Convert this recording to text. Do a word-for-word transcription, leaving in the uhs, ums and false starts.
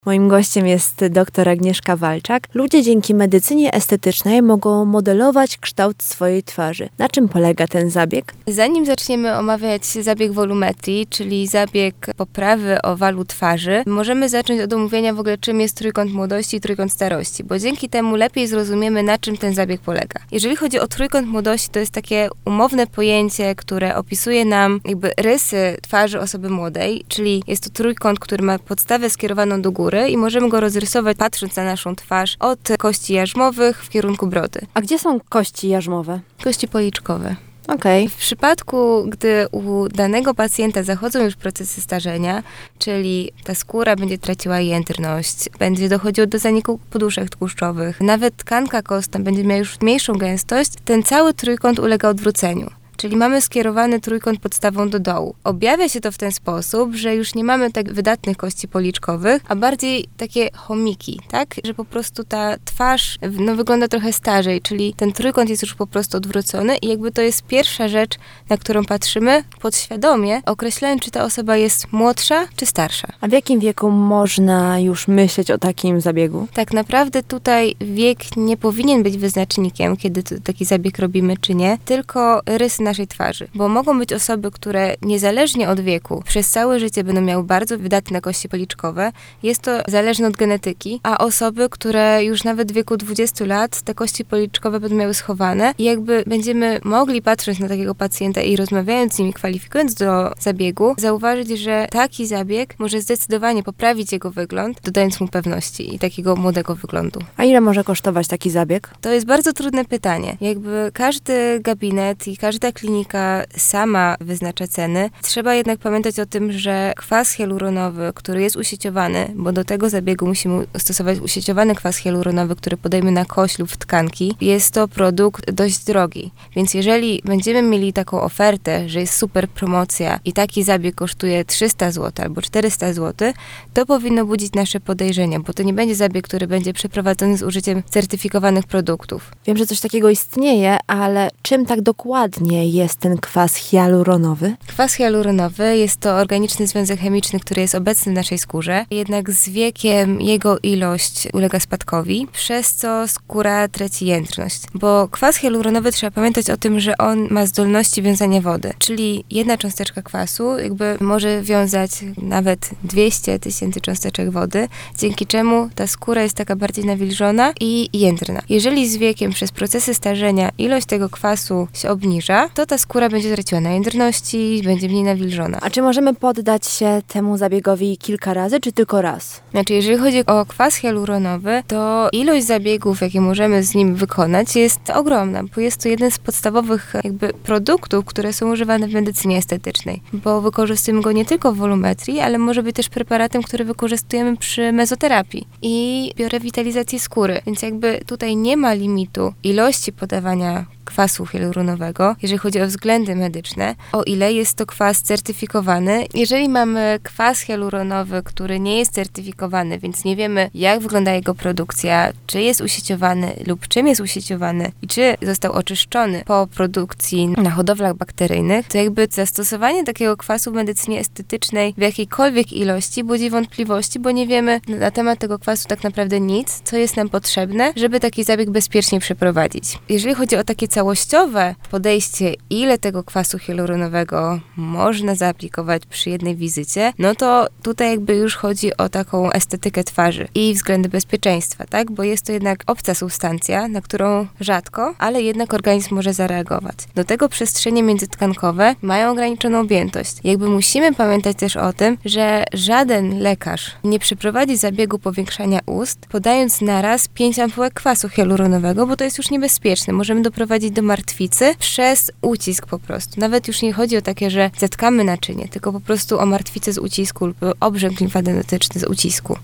Moim gościem jest dr Agnieszka Walczak. Ludzie dzięki medycynie estetycznej mogą modelować kształt swojej twarzy. Na czym polega ten zabieg? Zanim zaczniemy omawiać zabieg wolumetrii, czyli zabieg poprawy owalu twarzy, możemy zacząć od omówienia w ogóle, czym jest trójkąt młodości i trójkąt starości, bo dzięki temu lepiej zrozumiemy, na czym ten zabieg polega. Jeżeli chodzi o trójkąt młodości, to jest takie umowne pojęcie, które opisuje nam jakby rysy twarzy osoby młodej, czyli jest to trójkąt, który ma podstawę skierowaną do góry, i możemy go rozrysować patrząc na naszą twarz od kości jarzmowych w kierunku brody. A gdzie są kości jarzmowe? Kości policzkowe. Okej. W przypadku, gdy u danego pacjenta zachodzą już procesy starzenia, czyli ta skóra będzie traciła jędrność, będzie dochodziło do zaniku poduszek tłuszczowych, nawet tkanka kostna będzie miała już mniejszą gęstość, ten cały trójkąt ulega odwróceniu. Czyli mamy skierowany trójkąt podstawą do dołu. Objawia się to w ten sposób, że już nie mamy tak wydatnych kości policzkowych, a bardziej takie chomiki, tak? Że po prostu ta twarz no, wygląda trochę starzej, czyli ten trójkąt jest już po prostu odwrócony i jakby to jest pierwsza rzecz, na którą patrzymy podświadomie, określając, czy ta osoba jest młodsza, czy starsza. A w jakim wieku można już myśleć o takim zabiegu? Tak naprawdę tutaj wiek nie powinien być wyznacznikiem, kiedy taki zabieg robimy, czy nie, tylko rysy naszej twarzy, bo mogą być osoby, które niezależnie od wieku przez całe życie będą miały bardzo wydatne kości policzkowe. Jest to zależne od genetyki, a osoby, które już nawet w wieku dwudziestu lat te kości policzkowe będą miały schowane i jakby będziemy mogli patrzeć na takiego pacjenta i rozmawiając z nimi, kwalifikując do zabiegu, zauważyć, że taki zabieg może zdecydowanie poprawić jego wygląd, dodając mu pewności i takiego młodego wyglądu. A ile może kosztować taki zabieg? To jest bardzo trudne pytanie. Jakby każdy gabinet i każda klinika sama wyznacza ceny. Trzeba jednak pamiętać o tym, że kwas hialuronowy, który jest usieciowany, bo do tego zabiegu musimy stosować usieciowany kwas hialuronowy, który podajemy na kość lub w tkanki, jest to produkt dość drogi. Więc jeżeli będziemy mieli taką ofertę, że jest super promocja i taki zabieg kosztuje trzysta złotych albo czterysta złotych, to powinno budzić nasze podejrzenia, bo to nie będzie zabieg, który będzie przeprowadzony z użyciem certyfikowanych produktów. Wiem, że coś takiego istnieje, ale czym tak dokładnie jest ten kwas hialuronowy? Kwas hialuronowy jest to organiczny związek chemiczny, który jest obecny w naszej skórze, jednak z wiekiem jego ilość ulega spadkowi, przez co skóra traci jędrność. Bo kwas hialuronowy, trzeba pamiętać o tym, że on ma zdolności wiązania wody, czyli jedna cząsteczka kwasu jakby może wiązać nawet dwieście tysięcy cząsteczek wody, dzięki czemu ta skóra jest taka bardziej nawilżona i jędrna. Jeżeli z wiekiem przez procesy starzenia ilość tego kwasu się obniża, to ta skóra będzie traciła na jędrności, będzie mniej nawilżona. A czy możemy poddać się temu zabiegowi kilka razy, czy tylko raz? Znaczy, jeżeli chodzi o kwas hialuronowy, to ilość zabiegów, jakie możemy z nim wykonać, jest ogromna, bo jest to jeden z podstawowych jakby produktów, które są używane w medycynie estetycznej, bo wykorzystujemy go nie tylko w wolumetrii, ale może być też preparatem, który wykorzystujemy przy mezoterapii i biorewitalizacji skóry, więc jakby tutaj nie ma limitu ilości podawania kwasu hialuronowego, jeżeli chodzi o względy medyczne, o ile jest to kwas certyfikowany. Jeżeli mamy kwas hialuronowy, który nie jest certyfikowany, więc nie wiemy, jak wygląda jego produkcja, czy jest usieciowany lub czym jest usieciowany i czy został oczyszczony po produkcji na hodowlach bakteryjnych, to jakby zastosowanie takiego kwasu w medycynie estetycznej w jakiejkolwiek ilości budzi wątpliwości, bo nie wiemy na temat tego kwasu tak naprawdę nic, co jest nam potrzebne, żeby taki zabieg bezpiecznie przeprowadzić. Jeżeli chodzi o takie całościowe podejście, ile tego kwasu hialuronowego można zaaplikować przy jednej wizycie, no to tutaj jakby już chodzi o taką estetykę twarzy i względy bezpieczeństwa, tak? Bo jest to jednak obca substancja, na którą rzadko, ale jednak organizm może zareagować. Do tego przestrzenie międzytkankowe mają ograniczoną objętość. Jakby musimy pamiętać też o tym, że żaden lekarz nie przeprowadzi zabiegu powiększania ust, podając naraz pięć ampułek kwasu hialuronowego, bo to jest już niebezpieczne. Możemy doprowadzić do martwicy przez ucisk po prostu. Nawet już nie chodzi o takie, że zatkamy naczynie, tylko po prostu o martwicę z ucisku lub obrzęk limfadenetyczny z ucisku.